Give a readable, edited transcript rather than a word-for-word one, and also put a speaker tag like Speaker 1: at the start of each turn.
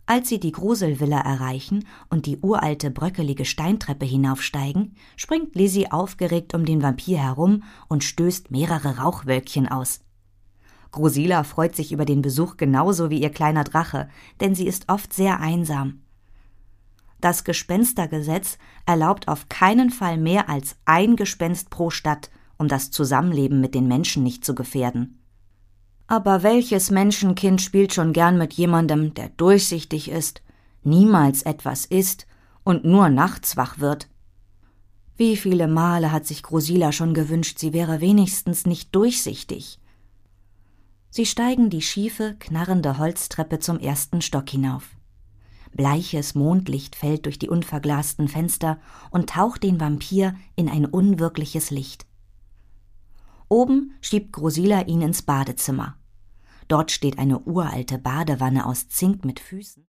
Speaker 1: Als sie die Gruselvilla erreichen und die uralte, bröckelige Steintreppe hinaufsteigen, springt Lizzie aufgeregt um den Vampir herum und stößt mehrere Rauchwölkchen aus. Grusila freut sich über den Besuch genauso wie ihr kleiner Drache, denn sie ist oft sehr einsam. Das Gespenstergesetz erlaubt auf keinen Fall mehr als ein Gespenst pro Stadt, um das Zusammenleben mit den Menschen nicht zu gefährden. Aber welches Menschenkind spielt schon gern mit jemandem, der durchsichtig ist, niemals etwas isst und nur nachts wach wird? Wie viele Male hat sich Grusila schon gewünscht, sie wäre wenigstens nicht durchsichtig. Sie steigen die schiefe, knarrende Holztreppe zum ersten Stock hinauf. Bleiches Mondlicht fällt durch die unverglasten Fenster und taucht den Vampir in ein unwirkliches Licht. Oben schiebt Grusila ihn ins Badezimmer. Dort steht eine uralte Badewanne aus Zink mit Füßen.